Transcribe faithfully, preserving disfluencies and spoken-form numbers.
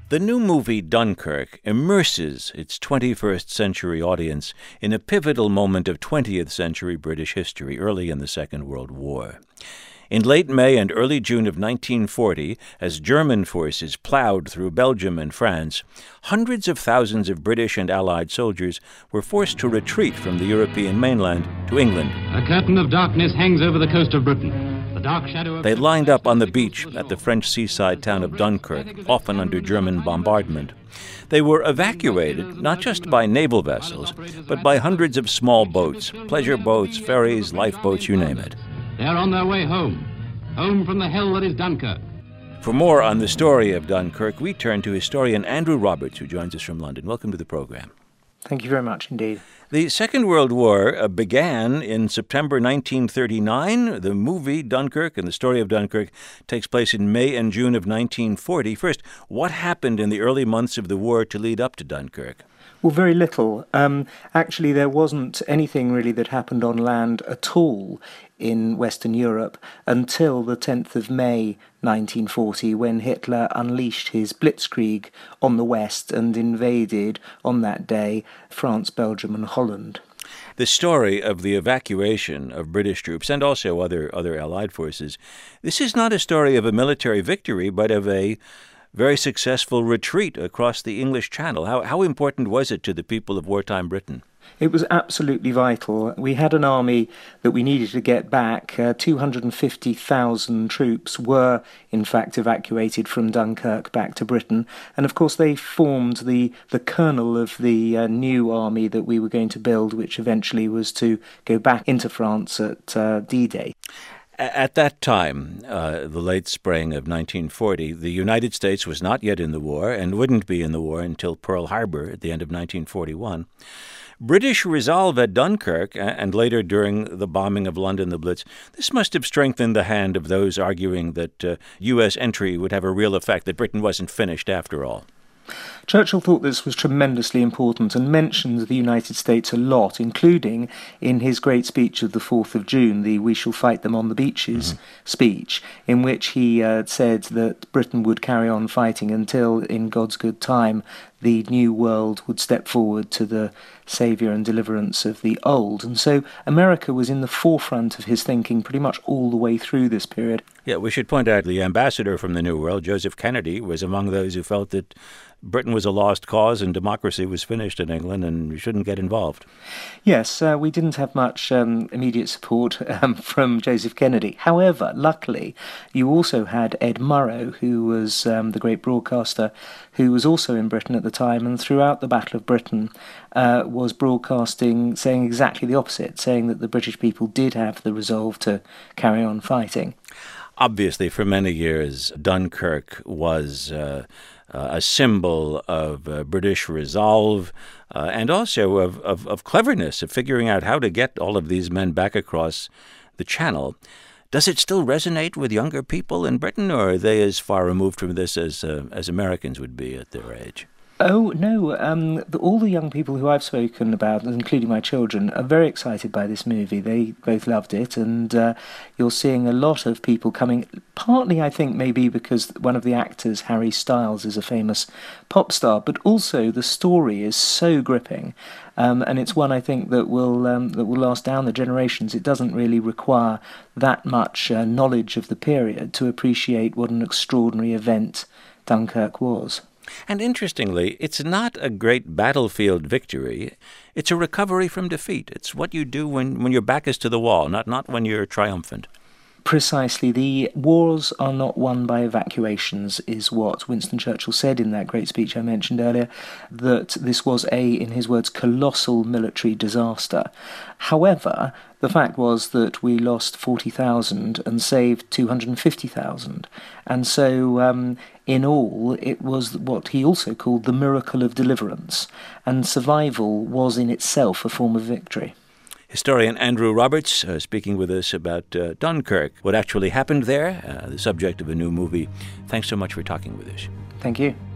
The new movie Dunkirk immerses its twenty-first century audience in a pivotal moment of twentieth century British history, early in the Second World War. In late May and early June of nineteen forty, as German forces plowed through Belgium and France, hundreds of thousands of British and Allied soldiers were forced to retreat from the European mainland to England. A curtain of darkness hangs over the coast of Britain. The dark shadow of... They lined up on the beach at the French seaside town of Dunkirk, often under German bombardment. They were evacuated not just by naval vessels, but by hundreds of small boats, pleasure boats, ferries, lifeboats, you name it. They're on their way home, home from the hell that is Dunkirk. For more on the story of Dunkirk, we turn to historian Andrew Roberts, who joins us from London. Welcome to the program. Thank you very much indeed. The Second World War uh, began in September nineteen thirty-nine. The movie Dunkirk and the story of Dunkirk takes place in May and June of nineteen forty. First, what happened in the early months of the war to lead up to Dunkirk? Well, very little. Um, actually, there wasn't anything really that happened on land at all in Western Europe until the tenth of May nineteen forty, when Hitler unleashed his blitzkrieg on the West and invaded, on that day, France, Belgium and Holland. The story of the evacuation of British troops and also other, other Allied forces, this is not a story of a military victory, but of a very successful retreat across the English Channel. How, how important was it to the people of wartime Britain? It was absolutely vital. We had an army that we needed to get back. Uh, two hundred fifty thousand troops were, in fact, evacuated from Dunkirk back to Britain. And, of course, they formed the, the kernel of the uh, new army that we were going to build, which eventually was to go back into France at uh, D-Day. At that time, uh, the late spring of nineteen forty, the United States was not yet in the war and wouldn't be in the war until Pearl Harbor at the end of nineteen forty-one. British resolve at Dunkirk, and later during the bombing of London, the Blitz, this must have strengthened the hand of those arguing that uh, U S entry would have a real effect, that Britain wasn't finished after all. Churchill thought this was tremendously important and mentioned the United States a lot, including in his great speech of the fourth of June, the We Shall Fight Them on the Beaches mm-hmm. speech, in which he uh, said that Britain would carry on fighting until, in God's good time, the new world would step forward to the saviour and deliverance of the old. And so America was in the forefront of his thinking pretty much all the way through this period. Yeah, we should point out the ambassador from the New World, Joseph Kennedy, was among those who felt that Britain was a lost cause and democracy was finished in England and we shouldn't get involved. Yes, uh, we didn't have much um, immediate support um, from Joseph Kennedy. However, luckily, you also had Ed Murrow, who was um, the great broadcaster, who was also in Britain at the time, and throughout the Battle of Britain uh, was broadcasting, saying exactly the opposite, saying that the British people did have the resolve to carry on fighting. Obviously, for many years, Dunkirk was uh, uh, a symbol of uh, British resolve uh, and also of, of, of cleverness, of figuring out how to get all of these men back across the Channel. Does it still resonate with younger people in Britain, or are they as far removed from this as uh, as Americans would be at their age? Oh, no. Um, the, all the young people who I've spoken about, including my children, are very excited by this movie. They both loved it, and uh, you're seeing a lot of people coming, partly, I think, maybe because one of the actors, Harry Styles, is a famous pop star, but also the story is so gripping, um, and it's one, I think, that will um, that will last down the generations. It doesn't really require that much uh, knowledge of the period to appreciate what an extraordinary event Dunkirk was. And interestingly, it's not a great battlefield victory. It's a recovery from defeat. It's what you do when, when your back is to the wall, not, not when you're triumphant. Precisely. The wars are not won by evacuations, is what Winston Churchill said in that great speech I mentioned earlier, that this was a, in his words, colossal military disaster. However, the fact was that we lost forty thousand and saved two hundred fifty thousand. And so, um, in all, it was what he also called the miracle of deliverance. And survival was in itself a form of victory. Historian Andrew Roberts uh, speaking with us about uh, Dunkirk, what actually happened there, uh, the subject of a new movie. Thanks so much for talking with us. Thank you.